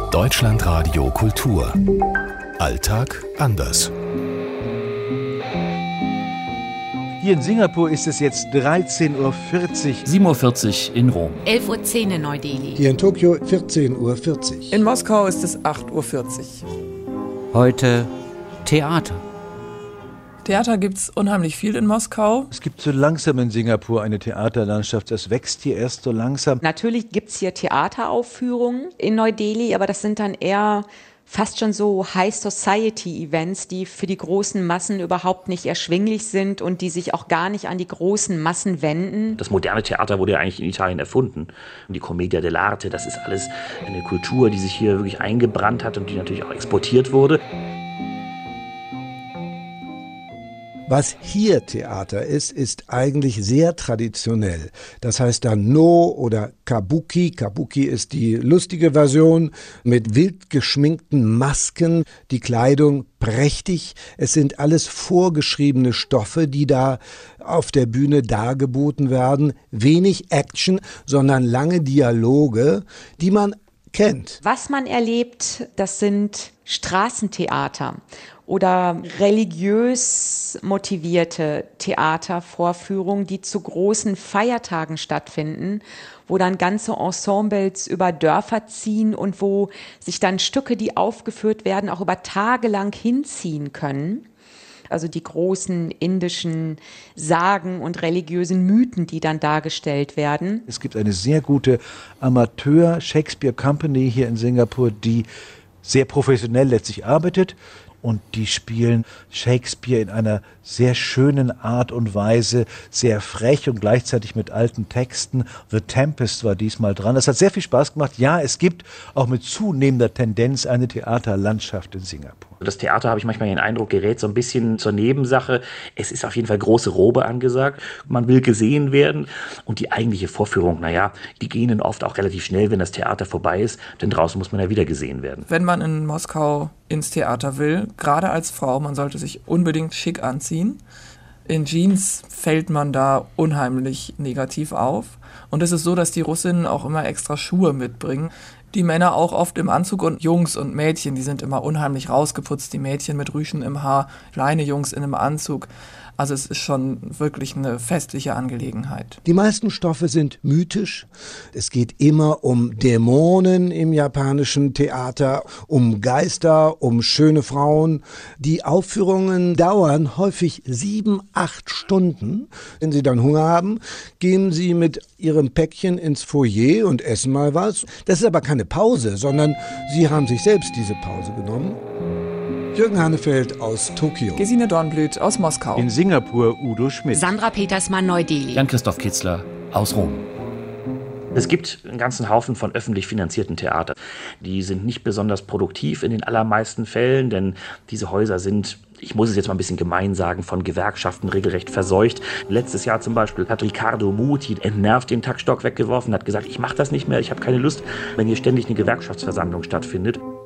Deutschlandradio Kultur. Alltag anders. Hier in Singapur ist es jetzt 13.40 Uhr. 7.40 Uhr in Rom. 11.10 Uhr in Neu-Delhi. Hier in Tokio 14.40 Uhr. In Moskau ist es 8.40 Uhr. Heute Theater. Theater gibt's unheimlich viel in Moskau. Es gibt so langsam in Singapur eine Theaterlandschaft. Das wächst hier erst so langsam. Natürlich gibt's hier Theateraufführungen in Neu-Delhi, aber das sind dann eher fast schon so High-Society-Events, die für die großen Massen überhaupt nicht erschwinglich sind und die sich auch gar nicht an die großen Massen wenden. Das moderne Theater wurde ja eigentlich in Italien erfunden. Und die Commedia dell'arte, das ist alles eine Kultur, die sich hier wirklich eingebrannt hat und die natürlich auch exportiert wurde. Was hier Theater ist, ist eigentlich sehr traditionell. Das heißt dann No oder Kabuki. Kabuki ist die lustige Version mit wild geschminkten Masken, die Kleidung prächtig. Es sind alles vorgeschriebene Stoffe, die da auf der Bühne dargeboten werden. Wenig Action, sondern lange Dialoge, die man kennt. Was man erlebt, das sind Straßentheater oder religiös motivierte Theatervorführungen, die zu großen Feiertagen stattfinden, wo dann ganze Ensembles über Dörfer ziehen und wo sich dann Stücke, die aufgeführt werden, auch über Tage lang hinziehen können. Also die großen indischen Sagen und religiösen Mythen, die dann dargestellt werden. Es gibt eine sehr gute Amateur-Shakespeare-Company hier in Singapur, die sehr professionell letztlich arbeitet. Und die spielen Shakespeare in einer sehr schönen Art und Weise, sehr frech und gleichzeitig mit alten Texten. The Tempest war diesmal dran. Das hat sehr viel Spaß gemacht. Ja, es gibt auch mit zunehmender Tendenz eine Theaterlandschaft in Singapur. Das Theater, habe ich manchmal den Eindruck, gerät so ein bisschen zur Nebensache. Es ist auf jeden Fall große Robe angesagt. Man will gesehen werden. Und die eigentliche Vorführung, die gehen dann oft auch relativ schnell, wenn das Theater vorbei ist. Denn draußen muss man ja wieder gesehen werden. Wenn man in Moskau ins Theater will, gerade als Frau, man sollte sich unbedingt schick anziehen. In Jeans fällt man da unheimlich negativ auf. Und es ist so, dass die Russinnen auch immer extra Schuhe mitbringen. Die Männer auch oft im Anzug und Jungs und Mädchen, die sind immer unheimlich rausgeputzt. Die Mädchen mit Rüschen im Haar, kleine Jungs in einem Anzug. Also es ist schon wirklich eine festliche Angelegenheit. Die meisten Stoffe sind mythisch. Es geht immer um Dämonen im japanischen Theater, um Geister, um schöne Frauen. Die Aufführungen dauern häufig 7-8 Stunden. Wenn Sie dann Hunger haben, gehen Sie mit Ihrem Päckchen ins Foyer und essen mal was. Das ist aber keine Pause, sondern Sie haben sich selbst diese Pause genommen. Jürgen Hannefeld aus Tokio. Gesine Dornblüt aus Moskau. In Singapur Udo Schmidt. Sandra Petersmann, Neu-Delhi. Jan-Christoph Kitzler aus Rom. Es gibt einen ganzen Haufen von öffentlich finanzierten Theatern. Die sind nicht besonders produktiv in den allermeisten Fällen, denn diese Häuser sind, ich muss es jetzt mal ein bisschen gemein sagen, von Gewerkschaften regelrecht verseucht. Letztes Jahr zum Beispiel hat Ricardo Muti entnervt den Taktstock weggeworfen, hat gesagt, ich mache das nicht mehr, ich habe keine Lust, wenn hier ständig eine Gewerkschaftsversammlung stattfindet.